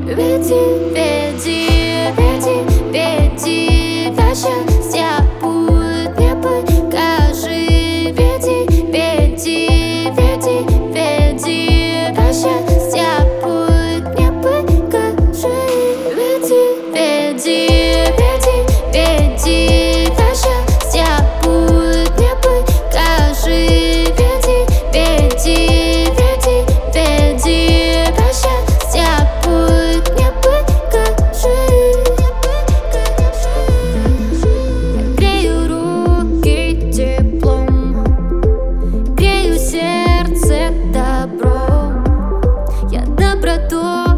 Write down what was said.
Веди, веди, веди, веди, до счастья путь мне покажи. Веди, веди, веди, веди, до счастья путь мне покажи. Веди, веди, веди, веди, до счастья путь мне покажи. Веди, веди, веди, веди, до счастья путь мне покажи. Грею руки теплом, грею сердце добром. Я доброту